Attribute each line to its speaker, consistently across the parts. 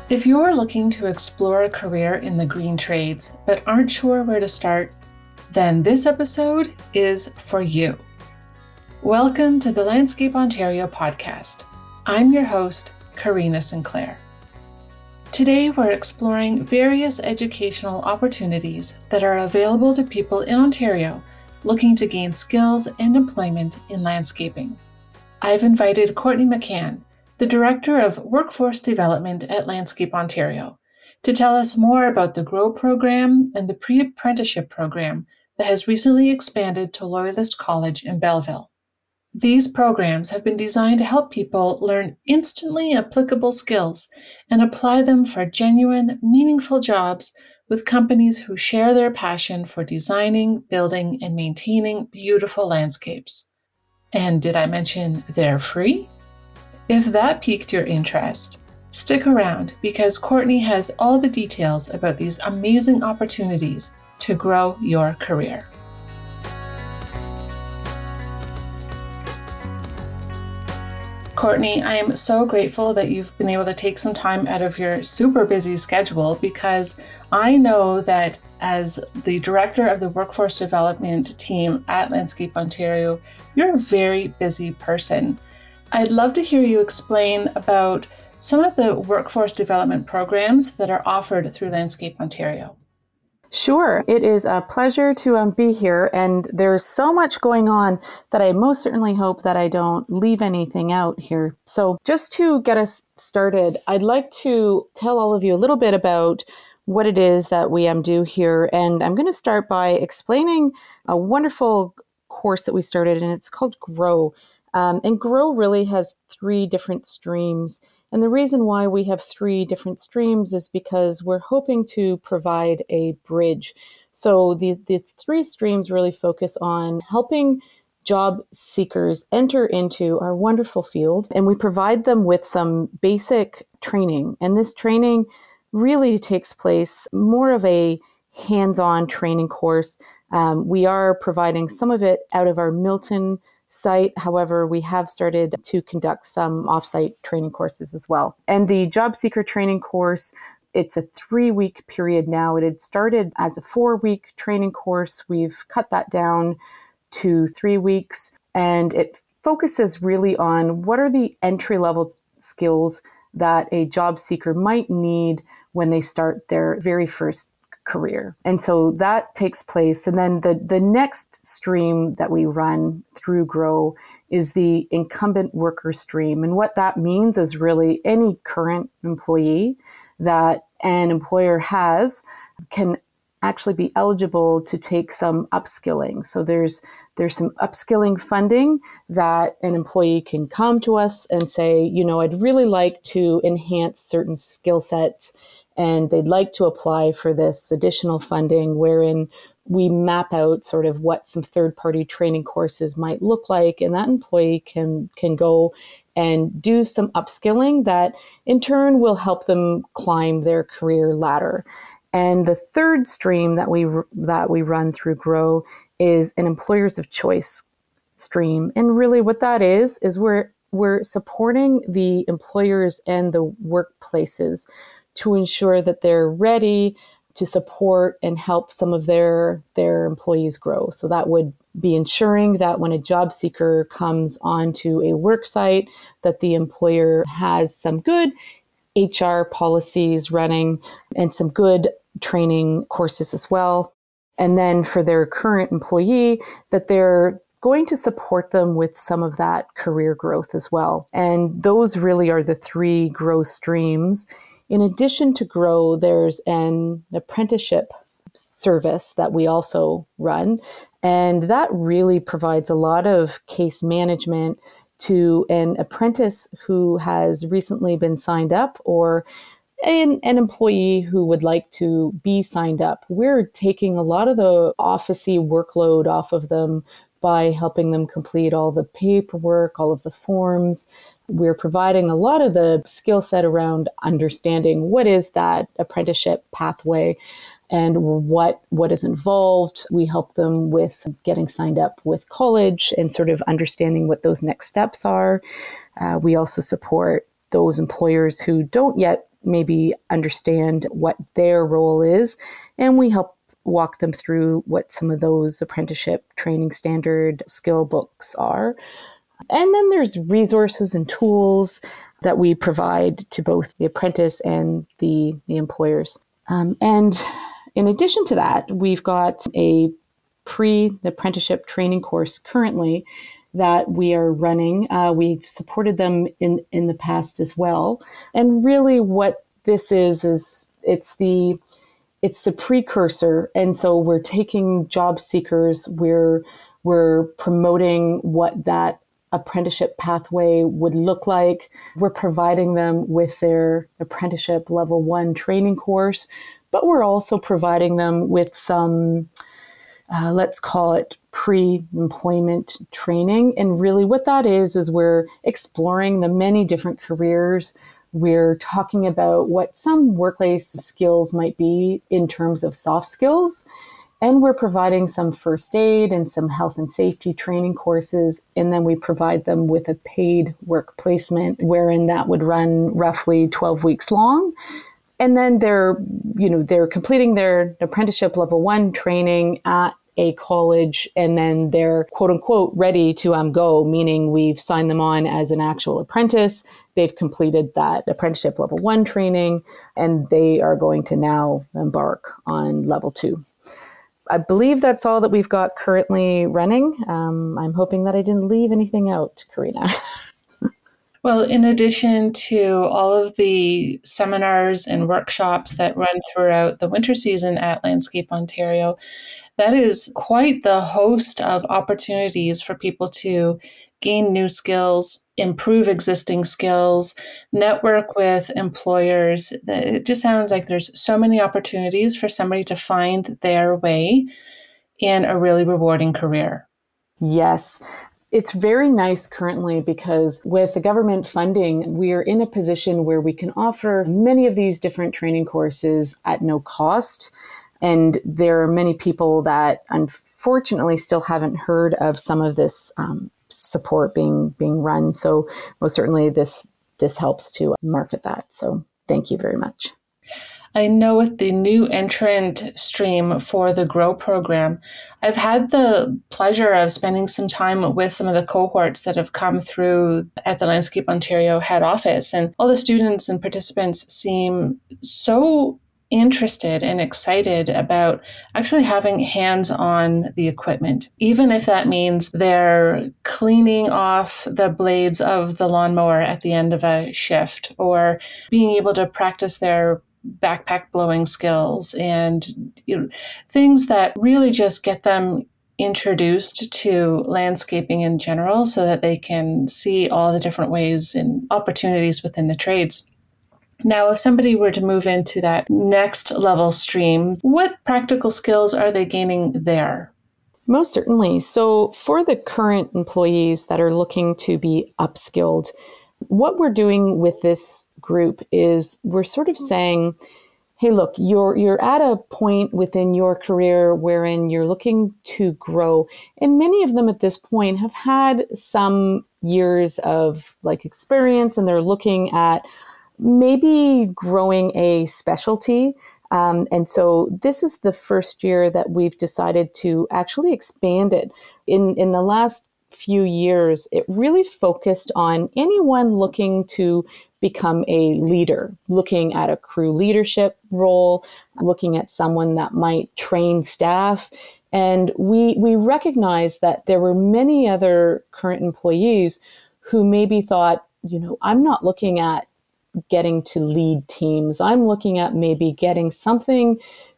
Speaker 1: If you're looking to explore a career in the green trades but aren't sure where to start, then this episode is for you. Welcome to the Landscape Ontario podcast. I'm your host, Karina Sinclair. Today we're exploring various educational opportunities that are available to people in Ontario looking to gain skills and employment in landscaping. I've invited Courtney McCann, the Director of Workforce Development at Landscape Ontario, to tell us more about the GROW program and the pre-apprenticeship program that has recently expanded to Loyalist College in Belleville. These programs have been designed to help people learn instantly applicable skills and apply them for genuine, meaningful jobs with companies who share their passion for designing, building, and maintaining beautiful landscapes. And did I mention they're free? If that piqued your interest, stick around because Courtney has all the details about these amazing opportunities to grow your career. Courtney, I am so grateful that you've been able to take some time out of your super busy schedule because I know that as the director of the workforce development team at Landscape Ontario, you're a very busy person. I'd love to hear you explain about some of the workforce development programs that are offered through Landscape Ontario.
Speaker 2: Sure. It is a pleasure to be here, and there's so much going on that I most certainly hope that I don't leave anything out here. So just to get us started, I'd like to tell all of you a little bit about what it is that we do here, and I'm going to start by explaining a wonderful course that we started, and it's called GROW. And GROW really has three different streams. And the reason why we have three different streams is because we're hoping to provide a bridge. So the three streams really focus on helping job seekers enter into our wonderful field. And we provide them with some basic training. And this training really takes place more of a hands-on training course. We are providing some of it out of our Milton site. However, we have started to conduct some offsite training courses as well. And the job seeker training course, it's a 3-week period now. It had started as a 4-week training course. We've cut that down to 3 weeks, and it focuses really on what are the entry-level skills that a job seeker might need when they start their very first career. And so that takes place. And then the next stream that we run through GROW is the incumbent worker stream. And what that means is really any current employee that an employer has can actually be eligible to take some upskilling. So there's some upskilling funding that an employee can come to us and say, I'd really like to enhance certain skill sets, and they'd like to apply for this additional funding wherein we map out sort of what some third-party training courses might look like, and that employee can go and do some upskilling that in turn will help them climb their career ladder. And the third stream that we run through GROW is an employers of choice stream. And really what that is we're supporting the employers and the workplaces to ensure that they're ready to support and help some of their employees grow. So that would be ensuring that when a job seeker comes onto a work site, that the employer has some good HR policies running and some good training courses as well. And then for their current employee, that they're going to support them with some of that career growth as well. And those really are the three GROW streams. In addition to GROW, there's an apprenticeship service that we also run, and that really provides a lot of case management to an apprentice who has recently been signed up or an employee who would like to be signed up. We're taking a lot of the officey workload off of them by helping them complete all the paperwork, all of the forms. We're providing a lot of the skill set around understanding what is that apprenticeship pathway and what is involved. We help them with getting signed up with college and sort of understanding what those next steps are. We also support those employers who don't yet maybe understand what their role is. And we help walk them through what some of those apprenticeship training standard skill books are. And then there's resources and tools that we provide to both the apprentice and the employers. And in addition to that, we've got a apprenticeship training course currently that we are running. We've supported them in the past as well. And really what this is it's the precursor. And so we're taking job seekers, we're promoting what that apprenticeship pathway would look like. We're providing them with their apprenticeship level 1 training course, but we're also providing them with some, let's call it pre-employment training. And really what that is we're exploring the many different careers. We're talking about what some workplace skills might be in terms of soft skills. And we're providing some first aid and some health and safety training courses. And then we provide them with a paid work placement wherein that would run roughly 12 weeks long. And then they're completing their apprenticeship level 1 training at a college, and then they're quote unquote ready to go, meaning we've signed them on as an actual apprentice. They've completed that apprenticeship level 1 training, and they are going to now embark on level 2. I believe that's all that we've got currently running. I'm hoping that I didn't leave anything out, Karina.
Speaker 1: Well, in addition to all of the seminars and workshops that run throughout the winter season at Landscape Ontario, that is quite the host of opportunities for people to gain new skills, improve existing skills, network with employers. It just sounds like there's so many opportunities for somebody to find their way in a really rewarding career.
Speaker 2: Yes. It's very nice currently because with the government funding, we are in a position where we can offer many of these different training courses at no cost. And there are many people that unfortunately still haven't heard of some of this support being run. So most certainly this helps to market that. So thank you very much.
Speaker 1: I know with the new entrant stream for the GROW program, I've had the pleasure of spending some time with some of the cohorts that have come through at the Landscape Ontario head office. And all the students and participants seem so interested and excited about actually having hands on the equipment, even if that means they're cleaning off the blades of the lawnmower at the end of a shift, or being able to practice their backpack blowing skills and things that really just get them introduced to landscaping in general so that they can see all the different ways and opportunities within the trades. Now, if somebody were to move into that next level stream, what practical skills are they gaining there?
Speaker 2: Most certainly. So for the current employees that are looking to be upskilled, what we're doing with this group is we're sort of saying, hey, look, you're at a point within your career wherein you're looking to grow. And many of them at this point have had some years of experience, and they're looking at maybe growing a specialty. And so this is the first year that we've decided to actually expand it. In the last few years, it really focused on anyone looking to become a leader, looking at a crew leadership role, looking at someone that might train staff. And we recognized that there were many other current employees who maybe thought, I'm not looking at getting to lead teams. I'm looking at maybe getting something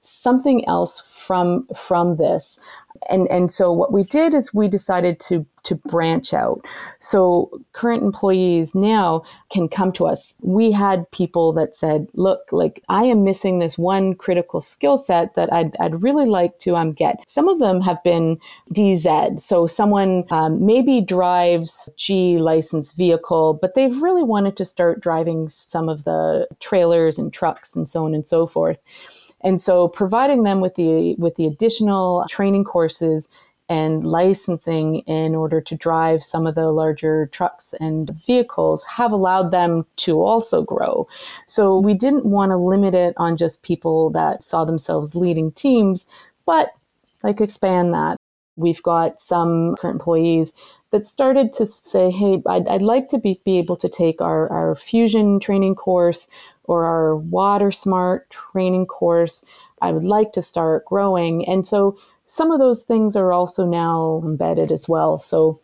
Speaker 2: else from this. And so what we did is we decided to branch out. So current employees now can come to us. We had people that said, look, I am missing this one critical skill set that I'd really like to get. Some of them have been DZ. So someone maybe drives G licensed vehicle, but they've really wanted to start driving some of the trailers and trucks and so on and so forth. And so providing them with the additional training courses and licensing in order to drive some of the larger trucks and vehicles have allowed them to also grow. So we didn't want to limit it on just people that saw themselves leading teams, but expand that. We've got some current employees that started to say, hey, I'd like to be able to take our Fusion training course or our Water Smart training course. I would like to start growing. And so some of those things are also now embedded as well. So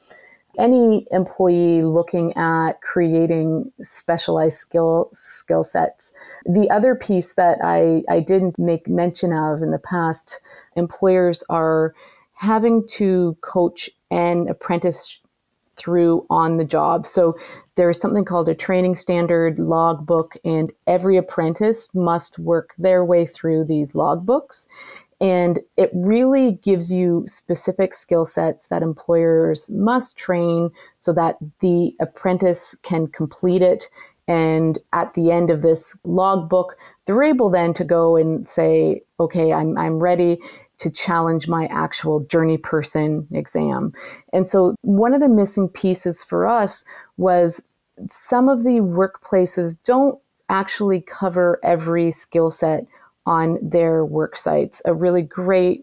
Speaker 2: any employee looking at creating specialized skill sets. The other piece that I didn't make mention of in the past, employers are having to coach an apprentice through on the job. So there's something called a training standard logbook, and every apprentice must work their way through these logbooks. And it really gives you specific skill sets that employers must train so that the apprentice can complete it. And at the end of this logbook, they're able then to go and say, okay, I'm ready to challenge my actual journey person exam. And so one of the missing pieces for us was some of the workplaces don't actually cover every skill set on their work sites. A really great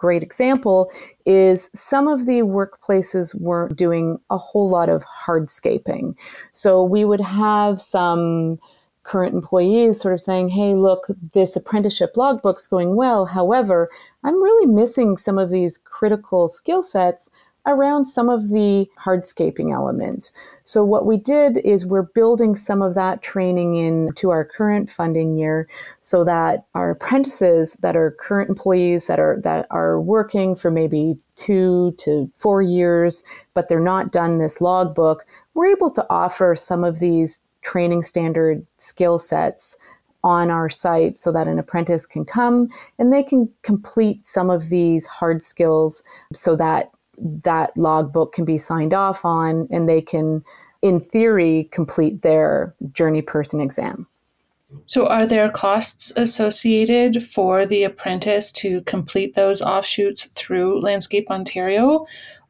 Speaker 2: example is some of the workplaces weren't doing a whole lot of hardscaping. So we would have some current employees sort of saying, hey, look, this apprenticeship logbook's going well. However, I'm really missing some of these critical skill sets around some of the hardscaping elements. So what we did is we're building some of that training into our current funding year so that our apprentices that are current employees that are working for maybe 2 to 4 years, but they're not done this logbook, we're able to offer some of these training standard skill sets on our site so that an apprentice can come and they can complete some of these hard skills so that logbook can be signed off on and they can, in theory, complete their journey person exam.
Speaker 1: So are there costs associated for the apprentice to complete those offshoots through Landscape Ontario,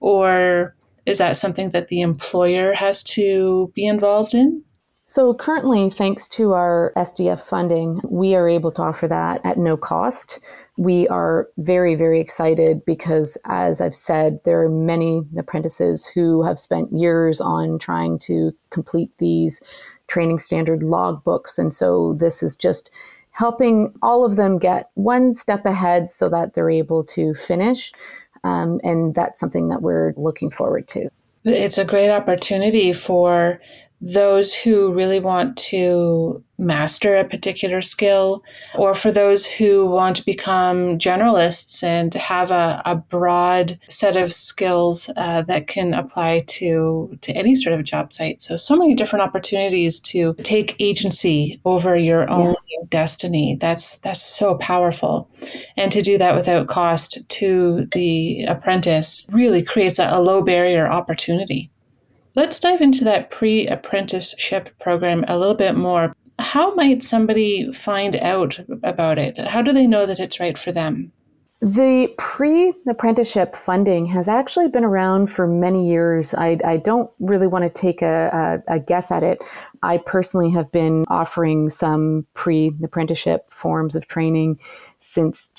Speaker 1: or is that something that the employer has to be involved in?
Speaker 2: So currently, thanks to our SDF funding, we are able to offer that at no cost. We are very, very excited because, as I've said, there are many apprentices who have spent years on trying to complete these training standard logbooks. And so this is just helping all of them get one step ahead so that they're able to finish. And that's something that we're looking forward to.
Speaker 1: It's a great opportunity for those who really want to master a particular skill, or for those who want to become generalists and have a broad set of skills that can apply to any sort of job site. So many different opportunities to take agency over your own destiny. That's so powerful. And to do that without cost to the apprentice really creates a low barrier opportunity. Let's dive into that pre-apprenticeship program a little bit more. How might somebody find out about it? How do they know that it's right for them?
Speaker 2: The pre-apprenticeship funding has actually been around for many years. I don't really want to take a guess at it. I personally have been offering some pre-apprenticeship forms of training since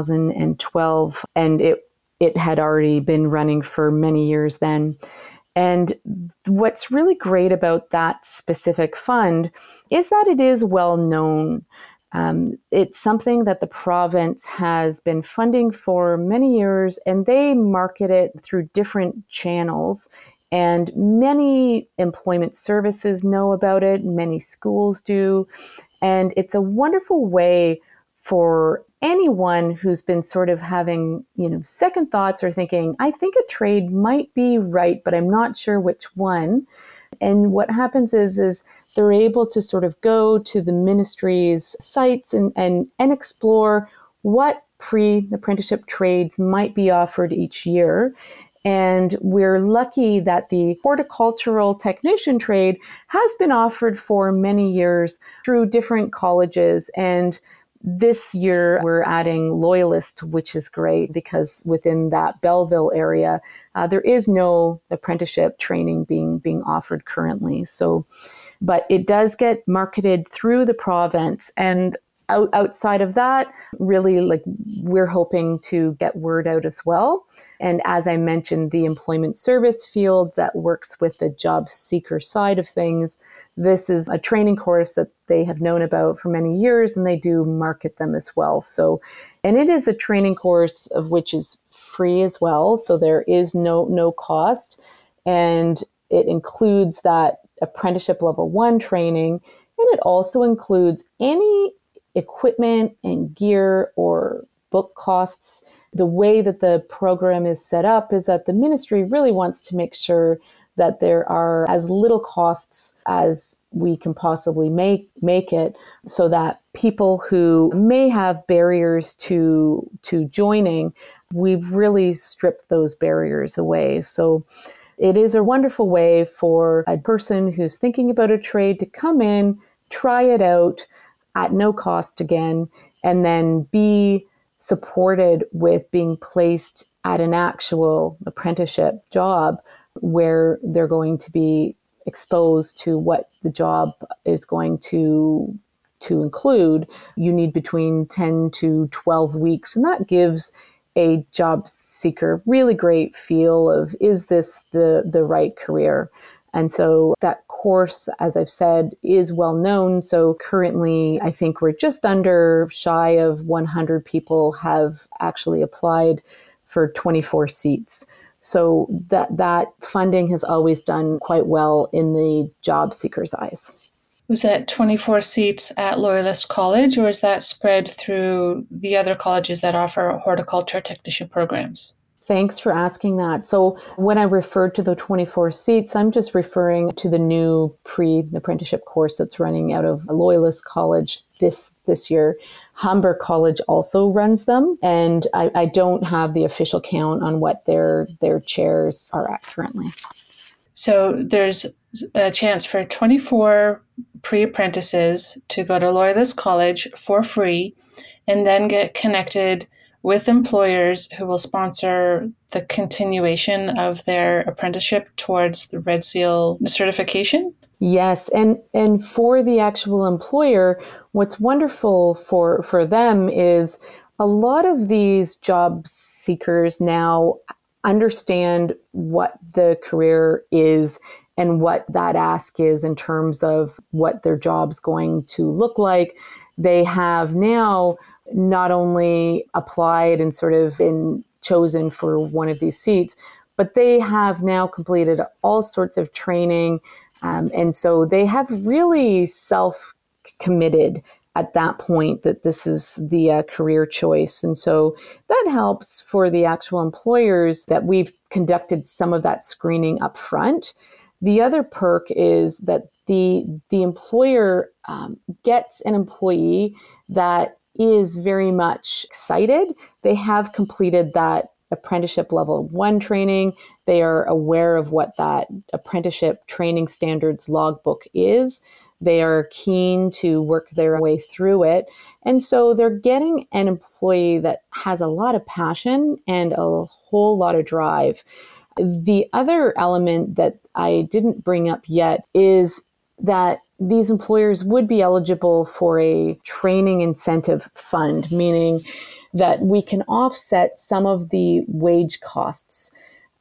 Speaker 2: 2012, and it had already been running for many years then. And what's really great about that specific fund is that it is well known. It's something that the province has been funding for many years, and they market it through different channels. And many employment services know about it, many schools do. And it's a wonderful way for anyone who's been sort of having, second thoughts or thinking, I think a trade might be right, but I'm not sure which one. And what happens is they're able to sort of go to the ministry's sites and explore what pre-apprenticeship trades might be offered each year. And we're lucky that the horticultural technician trade has been offered for many years through different colleges. And This year, we're adding Loyalist, which is great because within that Belleville area, there is no apprenticeship training being offered currently. So, but it does get marketed through the province, and outside of that, really, like, we're hoping to get word out as well. And as I mentioned, the employment service field that works with the job seeker side of things, this is a training course that they have known about for many years, and they do market them as well. So, and it is a training course of which is free as well. So there is no cost, and it includes that apprenticeship level 1 training, and it also includes any equipment and gear or book costs. The way that the program is set up is that the ministry really wants to make sure that there are as little costs as we can possibly make it, so that people who may have barriers to joining, we've really stripped those barriers away. So it is a wonderful way for a person who's thinking about a trade to come in, try it out at no cost again, and then be supported with being placed at an actual apprenticeship job where they're going to be exposed to what the job is going to include. You need between 10 to 12 weeks, and that gives a job seeker really great feel of, is this the right career? And so that course, as I've said, is well known. So currently, I think we're just shy of 100 people have actually applied for 24 seats. So that funding has always done quite well in the job seeker's eyes.
Speaker 1: Was that 24 seats at Loyalist College, or is that spread through the other colleges that offer horticulture technician programs?
Speaker 2: Thanks for asking that. So when I referred to the 24 seats, I'm just referring to the new pre-apprenticeship course that's running out of Loyalist College this year. Humber College also runs them, and I don't have the official count on what their chairs are at currently.
Speaker 1: So there's a chance for 24 pre-apprentices to go to Loyalist College for free and then get connected with employers who will sponsor the continuation of their apprenticeship towards the Red Seal certification?
Speaker 2: Yes, and for the actual employer, what's wonderful for them is a lot of these job seekers now understand what the career is and what that ask is in terms of what their job's going to look like. They have now not only applied and sort of been chosen for one of these seats, but they have now completed all sorts of training. And so they have really self-committed at that point that this is the career choice. And so that helps for the actual employers that we've conducted some of that screening up front. The other perk is that the employer gets an employee that is very much excited. They have completed that apprenticeship level 1 training. They are aware of what that apprenticeship training standards logbook is. They are keen to work their way through it. And so they're getting an employee that has a lot of passion and a whole lot of drive. The other element that I didn't bring up yet is that these employers would be eligible for a training incentive fund, meaning that we can offset some of the wage costs.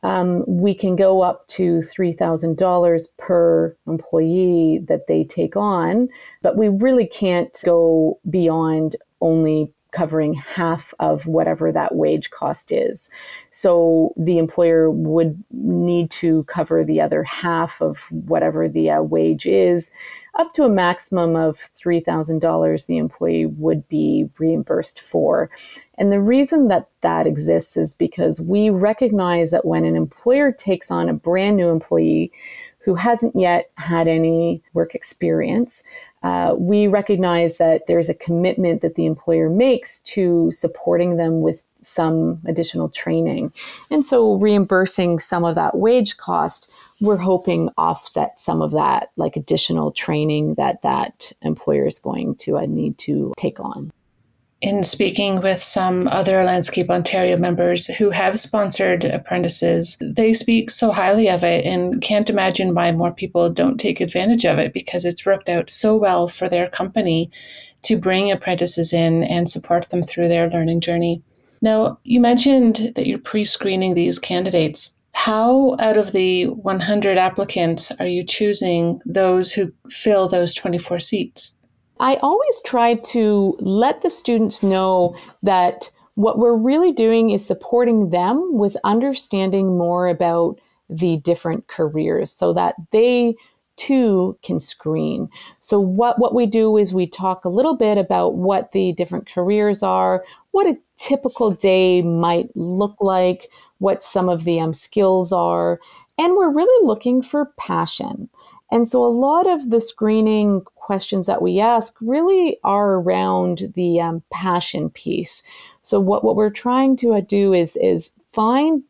Speaker 2: We can go up to $3,000 per employee that they take on, but we really can't go beyond only covering half of whatever that wage cost is. So the employer would need to cover the other half of whatever the wage is. Up to a maximum of $3,000 the employee would be reimbursed for. And the reason that that exists is because we recognize that when an employer takes on a brand new employee who hasn't yet had any work experience, we recognize that there's a commitment that the employer makes to supporting them with some additional training. And so reimbursing some of that wage cost, we're hoping offset some of that, like additional training that employer is going to need to take on.
Speaker 1: In speaking with some other Landscape Ontario members who have sponsored apprentices, they speak so highly of it and can't imagine why more people don't take advantage of it, because it's worked out so well for their company to bring apprentices in and support them through their learning journey. Now, you mentioned that you're pre-screening these candidates. How, out of the 100 applicants, are you choosing those who fill those 24 seats?
Speaker 2: I always try to let the students know that what we're really doing is supporting them with understanding more about the different careers so that they too can screen. So what we do is we talk a little bit about what the different careers are, what a typical day might look like, what some of the skills are, and we're really looking for passion. And so a lot of the screening questions that we ask really are around the passion piece. So what we're trying to do is find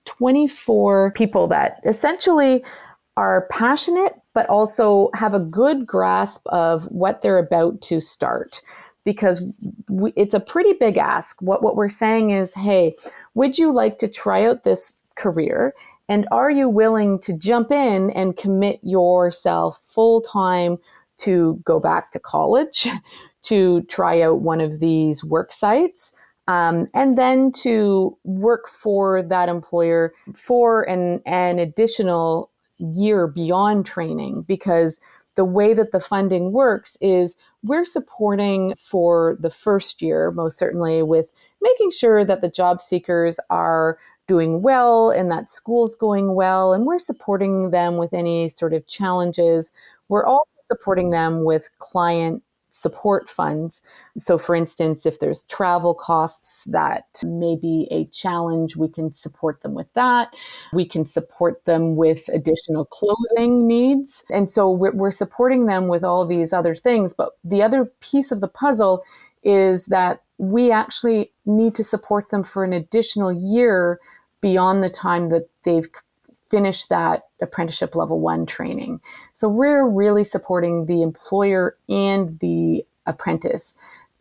Speaker 2: 24 people that essentially are passionate, but also have a good grasp of what they're about to start. Because it's a pretty big ask. What we're saying is, hey, would you like to try out this career? And are you willing to jump in and commit yourself full time to go back to college, to try out one of these work sites, and then to work for that employer for an additional year beyond training? Because the way that the funding works is we're supporting for the first year, most certainly, with making sure that the job seekers are doing well and that school's going well, and we're supporting them with any sort of challenges. We're also supporting them with client support funds. So for instance, if there's travel costs that may be a challenge, we can support them with that. We can support them with additional clothing needs. And so we're supporting them with all these other things. But the other piece of the puzzle is that we actually need to support them for an additional year beyond the time that they've finished that apprenticeship level 1 training. So we're really supporting the employer and the apprentice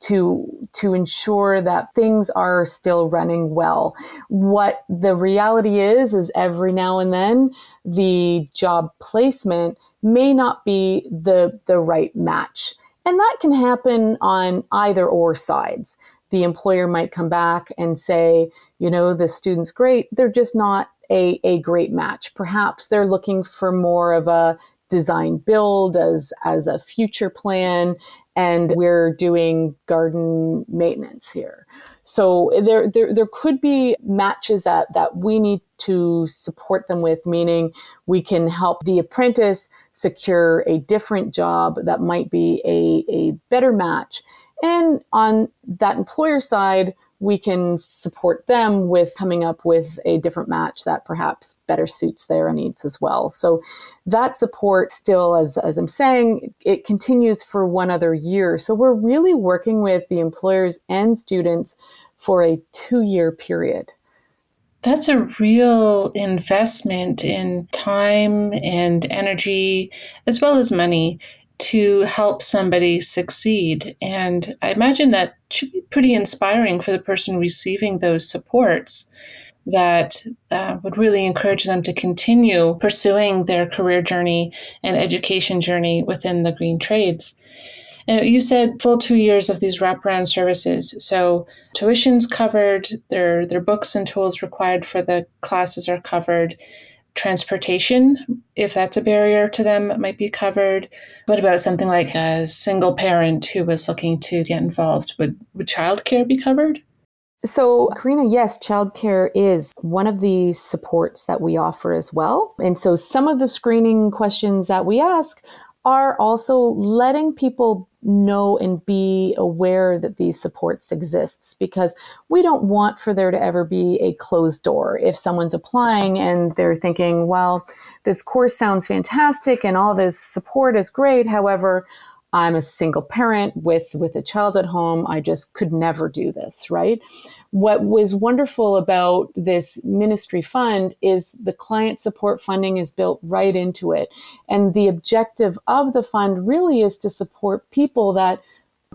Speaker 2: to ensure that things are still running well. What the reality is every now and then the job placement may not be the right match. And that can happen on either or sides. The employer might come back and say, the student's great, they're just not a great match. Perhaps they're looking for more of a design build as a future plan, and we're doing garden maintenance here. So there could be matches that we need to support them with, meaning we can help the apprentice secure a different job that might be a better match. And on that employer side, we can support them with coming up with a different match that perhaps better suits their needs as well. So that support still, as I'm saying, it continues for one other year. So we're really working with the employers and students for a 2-year period.
Speaker 1: That's a real investment in time and energy, as well as money, to help somebody succeed. And I imagine that should be pretty inspiring for the person receiving those supports, that would really encourage them to continue pursuing their career journey and education journey within the green trades. And you said full 2 years of these wraparound services. So tuition's covered, their books and tools required for the classes are covered. Transportation, if that's a barrier to them, might be covered. What about something like a single parent who was looking to get involved? Would childcare be covered?
Speaker 2: So, Karina, yes, childcare is one of the supports that we offer as well. And so some of the screening questions that we ask are also letting people know and be aware that these supports exists, because we don't want for there to ever be a closed door. If someone's applying and they're thinking, well, this course sounds fantastic and all this support is great. However, I'm a single parent with a child at home. I just could never do this, right? What was wonderful about this ministry fund is the client support funding is built right into it. And the objective of the fund really is to support people that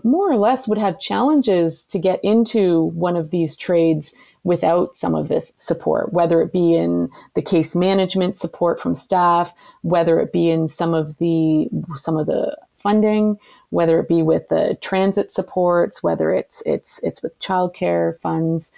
Speaker 2: more or less would have challenges to get into one of these trades without some of this support, whether it be in the case management support from staff, whether it be in some of the funding, whether it be with the transit supports, whether it's with childcare funds.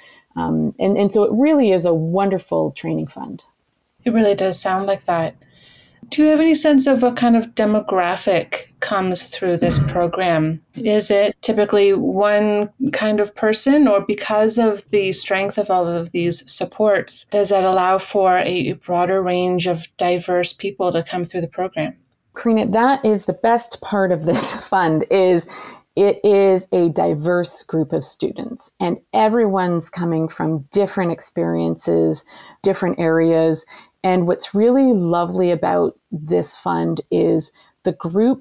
Speaker 2: And so it really is a wonderful training fund.
Speaker 1: It really does sound like that. Do you have any sense of what kind of demographic comes through this program? Is it typically one kind of person, or because of the strength of all of these supports, does that allow for a broader range of diverse people to come through the program?
Speaker 2: Karina, that is the best part of this fund is it is a diverse group of students, and everyone's coming from different experiences, different areas. And what's really lovely about this fund is the group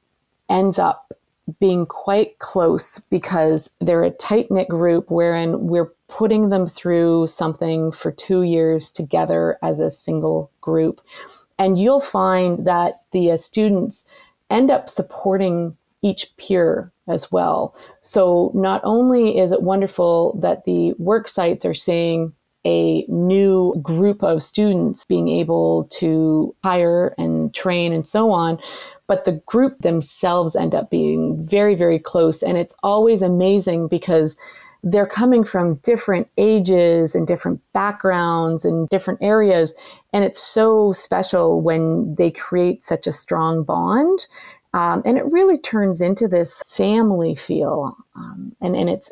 Speaker 2: ends up being quite close because they're a tight-knit group wherein we're putting them through something for 2 years together as a single group. And you'll find that the students end up supporting each peer as well. So not only is it wonderful that the work sites are seeing a new group of students being able to hire and train and so on, but the group themselves end up being very, very close. And it's always amazing because they're coming from different ages and different backgrounds and different areas. And it's so special when they create such a strong bond. And it really turns into this family feel. And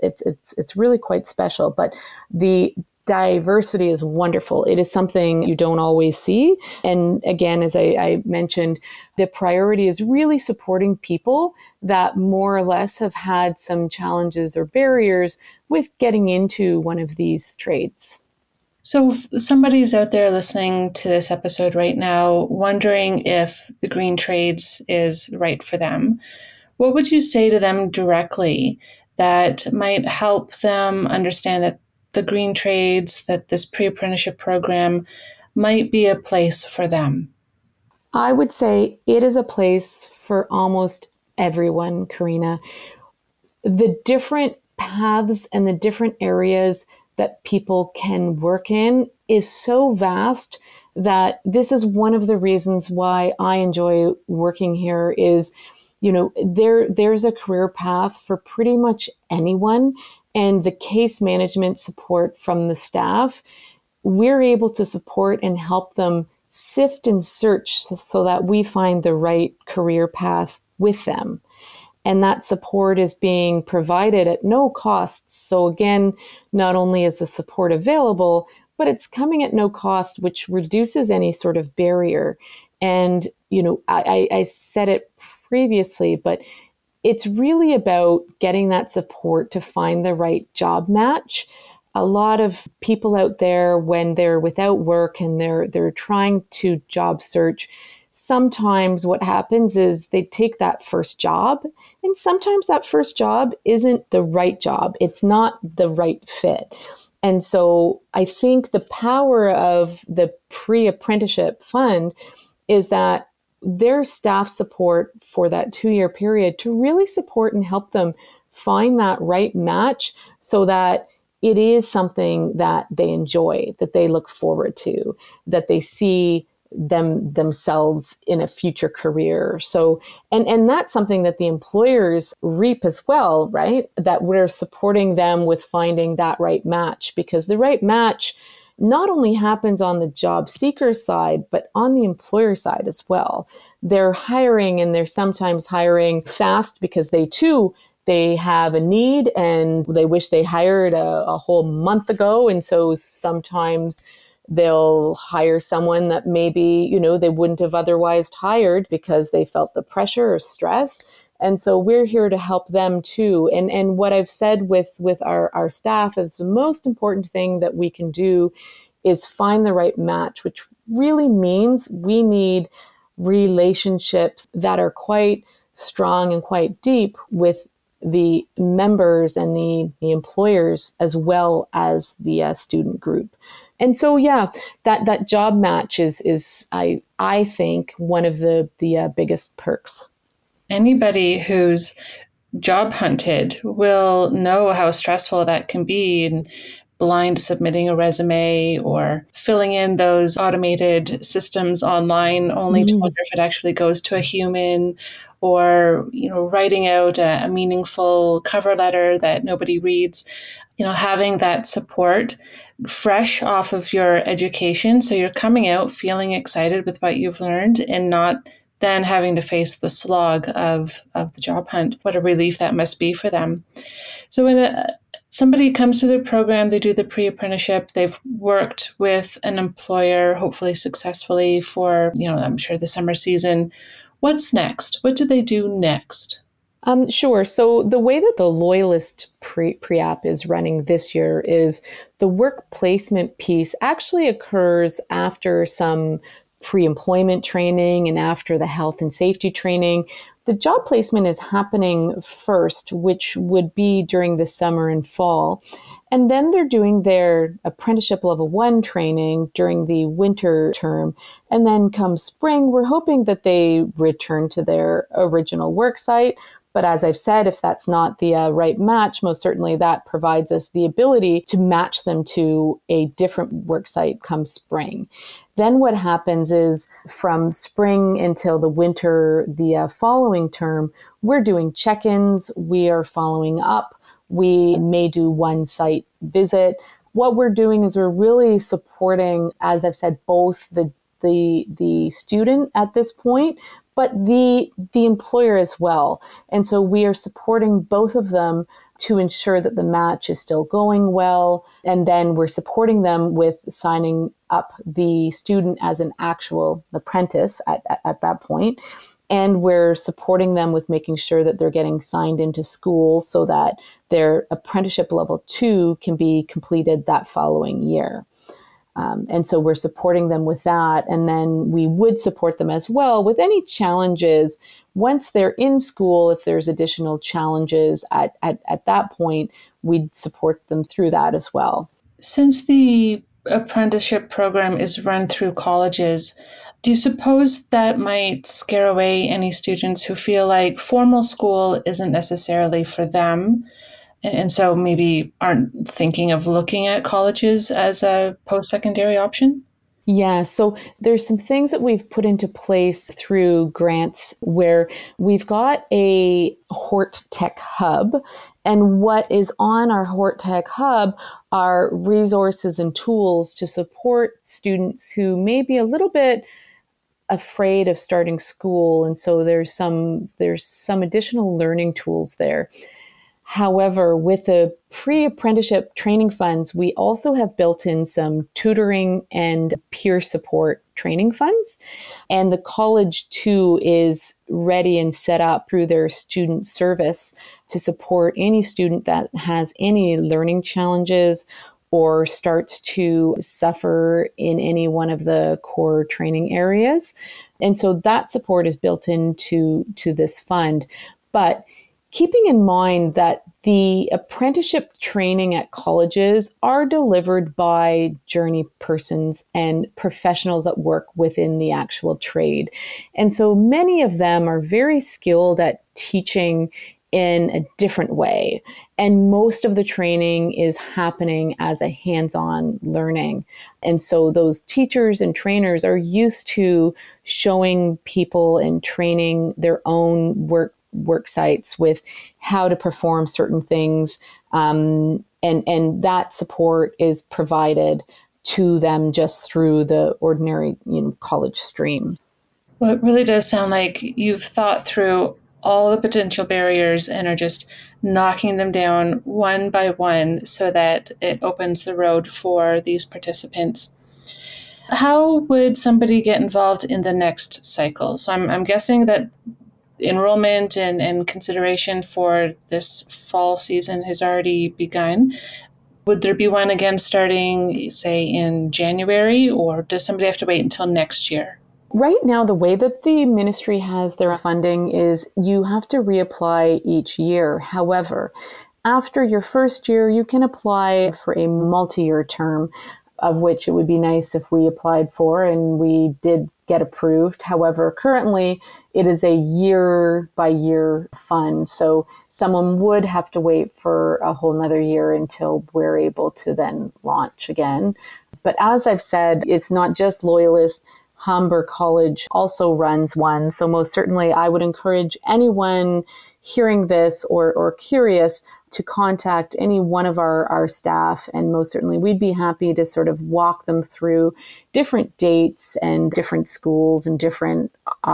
Speaker 2: it's really quite special. But the diversity is wonderful. It is something you don't always see. And again, as I mentioned, the priority is really supporting people that more or less have had some challenges or barriers with getting into one of these trades.
Speaker 1: So if somebody's out there listening to this episode right now, wondering if the green trades is right for them, what would you say to them directly that might help them understand that the green trades, that this pre-apprenticeship program might be a place for them?
Speaker 2: I would say it is a place for almost everyone, Karina. The different paths and the different areas that people can work in is so vast that this is one of the reasons why I enjoy working here is, there's a career path for pretty much anyone. And the case management support from the staff, we're able to support and help them sift and search so that we find the right career path with them. And that support is being provided at no cost. So again, not only is the support available, but it's coming at no cost, which reduces any sort of barrier. And, I said it previously, but it's really about getting that support to find the right job match. A lot of people out there, when they're without work and they're trying to job search, sometimes what happens is they take that first job, and sometimes that first job isn't the right job. It's not the right fit. And so I think the power of the pre-apprenticeship fund is that their staff support for that 2-year period to really support and help them find that right match so that it is something that they enjoy, that they look forward to, that they see themselves in a future career. So, and that's something that the employers reap as well, right? That we're supporting them with finding that right match, because the right match not only happens on the job seeker side, but on the employer side as well. They're hiring, and they're sometimes hiring fast because they have a need and they wish they hired a whole month ago. And so sometimes they'll hire someone that maybe, they wouldn't have otherwise hired because they felt the pressure or stress. And so we're here to help them too. And what I've said with our staff is the most important thing that we can do is find the right match, which really means we need relationships that are quite strong and quite deep with the members and the employers as well as the student group. And so, that job match is I think one of the biggest perks.
Speaker 1: Anybody who's job hunted will know how stressful that can be, and blind submitting a resume or filling in those automated systems online only to wonder if it actually goes to a human, or writing out a meaningful cover letter that nobody reads. Having that support fresh off of your education, so you're coming out feeling excited with what you've learned and not then having to face the slog of the job hunt. What a relief that must be for them. So when somebody comes through the program, they do the pre-apprenticeship, they've worked with an employer, hopefully successfully for, I'm sure the summer season. What's next? What do they do next?
Speaker 2: Sure. So the way that the Loyalist pre-app is running this year is the work placement piece actually occurs after some pre-employment training and after the health and safety training. The job placement is happening first, which would be during the summer and fall. And then they're doing their apprenticeship level 1 training during the winter term. And then come spring, we're hoping that they return to their original work site. But as I've said, if that's not the right match, most certainly that provides us the ability to match them to a different work site come spring. Then what happens is from spring until the winter, the following term, we're doing check-ins, we are following up, we may do one site visit. What we're doing is we're really supporting, as I've said, both the student at this point, but the employer as well. And so we are supporting both of them to ensure that the match is still going well. And then we're supporting them with signing up the student as an actual apprentice at that point. And we're supporting them with making sure that they're getting signed into school so that their apprenticeship level 2 can be completed that following year. And so we're supporting them with that. And then we would support them as well with any challenges once they're in school. If there's additional challenges at that point, we'd support them through that as well.
Speaker 1: Since the apprenticeship program is run through colleges, do you suppose that might scare away any students who feel like formal school isn't necessarily for them, and so maybe aren't thinking of looking at colleges as a post-secondary option?
Speaker 2: Yeah, so there's some things that we've put into place through grants where we've got a Hort Tech Hub. And what is on our Hort Tech Hub are resources and tools to support students who may be a little bit afraid of starting school. And so there's some additional learning tools there. However, with the pre-apprenticeship training funds, we also have built in some tutoring and peer support training funds. And the college, too, is ready and set up through their student service to support any student that has any learning challenges or starts to suffer in any one of the core training areas. And so that support is built into this fund. But keeping in mind that the apprenticeship training at colleges are delivered by journey persons and professionals that work within the actual trade. And so many of them are very skilled at teaching in a different way. And most of the training is happening as a hands-on learning. And so those teachers and trainers are used to showing people and training their own work sites with how to perform certain things. And that support is provided to them just through the ordinary, college stream.
Speaker 1: Well, it really does sound like you've thought through all the potential barriers and are just knocking them down one by one so that it opens the road for these participants. How would somebody get involved in the next cycle? So I'm guessing that enrollment and consideration for this fall season has already begun. Would there be one again starting, say, in January, or does somebody have to wait until next year?
Speaker 2: Right now, the way that the ministry has their funding is you have to reapply each year. However, after your first year, you can apply for a multi-year term, of which it would be nice if we applied for and we did get approved. However, currently it is a year by year fund. So someone would have to wait for a whole nother year until we're able to then launch again. But as I've said, it's not just Loyalist. Humber College also runs one. So most certainly I would encourage anyone hearing this or curious to contact any one of our staff. And most certainly we'd be happy to sort of walk them through different dates and different schools and different,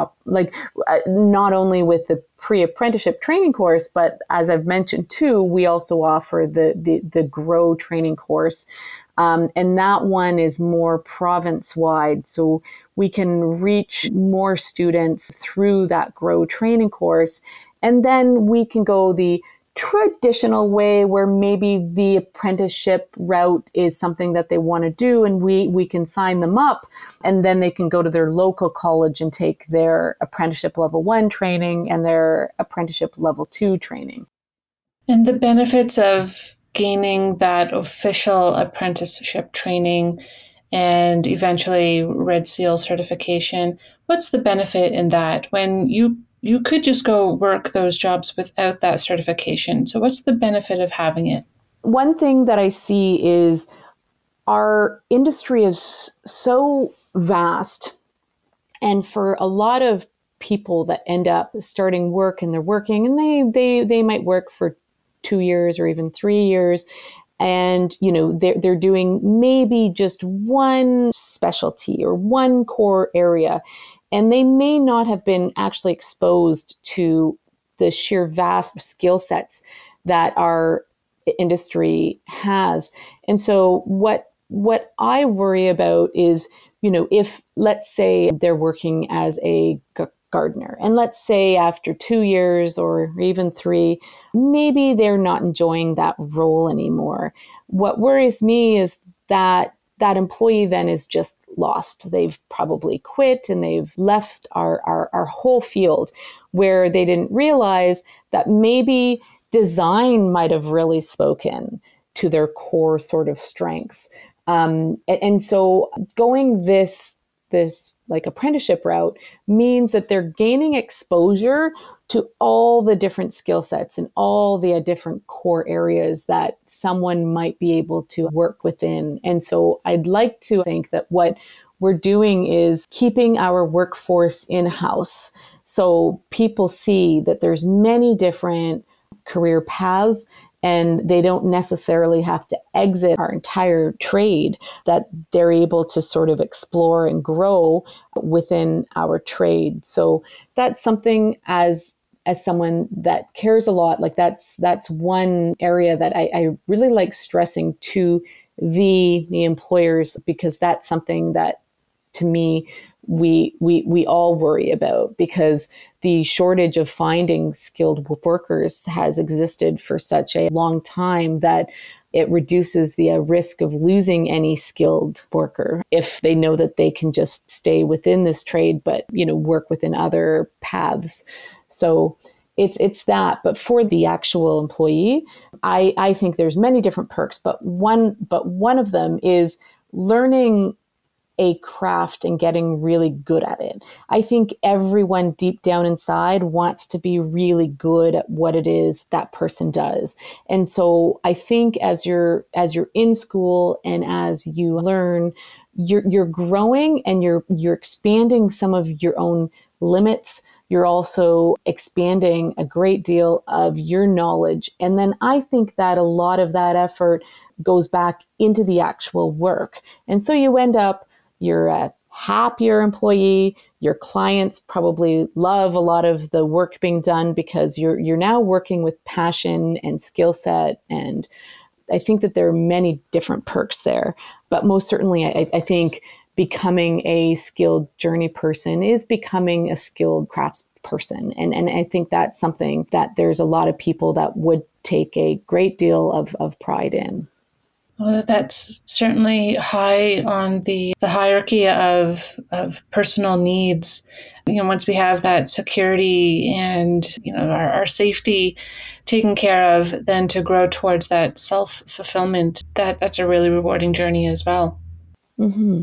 Speaker 2: not only with the pre-apprenticeship training course, but as I've mentioned too, we also offer the GROW training course. And that one is more province-wide. So we can reach more students through that GROW training course. And then we can go the traditional way where maybe the apprenticeship route is something that they want to do, and we can sign them up, and then they can go to their local college and take their apprenticeship level 1 training and their apprenticeship level 2 training.
Speaker 1: And the benefits of gaining that official apprenticeship training and eventually Red Seal certification, what's the benefit in that when you could just go work those jobs without that certification? So what's the benefit of having it?
Speaker 2: One thing that I see is our industry is so vast, and for a lot of people that end up starting work and they're working and they might work for 2 years or even 3 years, and they're doing maybe just one specialty or one core area, and they may not have been actually exposed to the sheer vast skill sets that our industry has. And so what I worry about is, if let's say they're working as a gardener, and let's say after 2 years or even 3, maybe they're not enjoying that role anymore. What worries me is that employee then is just lost. They've probably quit and they've left our whole field, where they didn't realize that maybe design might have really spoken to their core sort of strengths. And so going this like apprenticeship route means that they're gaining exposure to all the different skill sets and all the different core areas that someone might be able to work within. And so I'd like to think that what we're doing is keeping our workforce in-house. So people see that there's many different career paths, and they don't necessarily have to exit our entire trade, that they're able to sort of explore and grow within our trade. So that's something as someone that cares a lot, like that's one area that I really like stressing to the employers, because that's something that, to me, we all worry about, because the shortage of finding skilled workers has existed for such a long time that it reduces the risk of losing any skilled worker if they know that they can just stay within this trade, but work within other paths. So it's that. But for the actual employee, I think there's many different perks, but one of them is learning a craft and getting really good at it. I think everyone deep down inside wants to be really good at what it is that person does. And so I think as you're in school and as you learn, you're growing and you're expanding some of your own limits. You're also expanding a great deal of your knowledge. And then I think that a lot of that effort goes back into the actual work. And so you end up, you're a happier employee. Your clients probably love a lot of the work being done because you're now working with passion and skill set. And I think that there are many different perks there. But most certainly, I think becoming a skilled journey person is becoming a skilled crafts person. And I think that's something that there's a lot of people that would take a great deal of pride in.
Speaker 1: Well, that's certainly high on the hierarchy of personal needs. Once we have that security and our safety taken care of, then to grow towards that self-fulfillment, that's a really rewarding journey as well.
Speaker 2: Mm-hmm.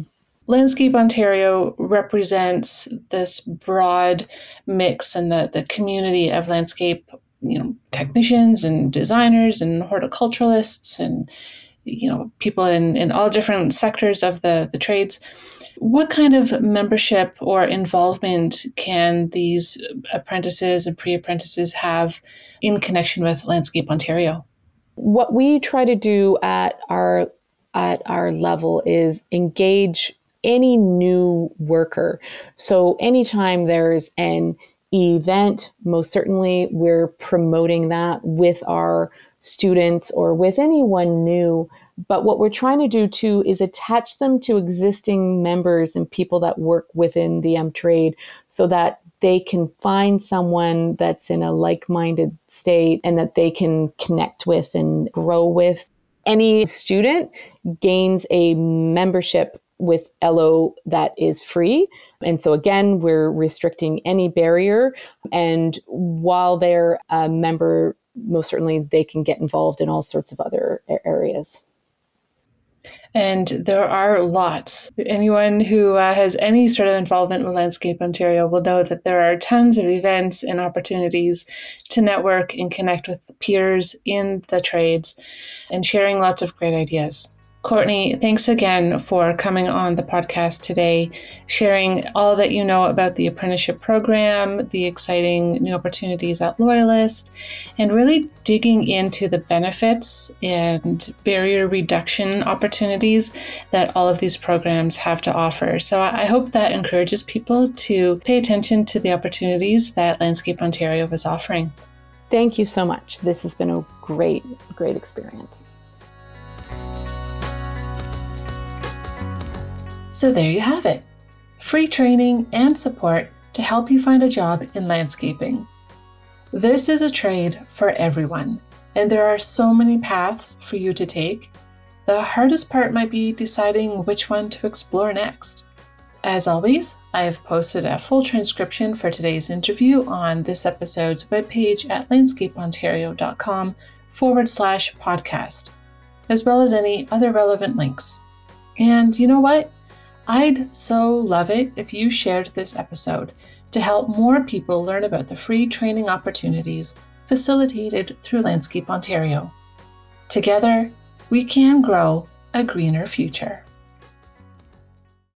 Speaker 1: Landscape Ontario represents this broad mix and the community of landscape, technicians and designers and horticulturalists and, people in all different sectors of the trades. What kind of membership or involvement can these apprentices and pre-apprentices have in connection with Landscape Ontario?
Speaker 2: What we try to do at our level is engage any new worker. So anytime there's an event, most certainly we're promoting that with our students or with anyone new. But what we're trying to do too is attach them to existing members and people that work within the trade so that they can find someone that's in a like-minded state and that they can connect with and grow with. Any student gains a membership with LO that is free. And so again, we're restricting any barrier. And while they're a member, most certainly they can get involved in all sorts of other areas.
Speaker 1: And there are lots. Anyone who has any sort of involvement with Landscape Ontario will know that there are tons of events and opportunities to network and connect with peers in the trades and sharing lots of great ideas. Courtney, thanks again for coming on the podcast today, sharing all that you know about the apprenticeship program, the exciting new opportunities at Loyalist, and really digging into the benefits and barrier reduction opportunities that all of these programs have to offer. So I hope that encourages people to pay attention to the opportunities that Landscape Ontario is offering.
Speaker 2: Thank you so much. This has been a great experience.
Speaker 1: So there you have it. Free training and support to help you find a job in landscaping. This is a trade for everyone, and there are so many paths for you to take. The hardest part might be deciding which one to explore next. As always, I have posted a full transcription for today's interview on this episode's webpage at landscapeontario.com/podcast, as well as any other relevant links. And you know what? I'd so love it if you shared this episode to help more people learn about the free training opportunities facilitated through Landscape Ontario. Together, we can grow a greener future.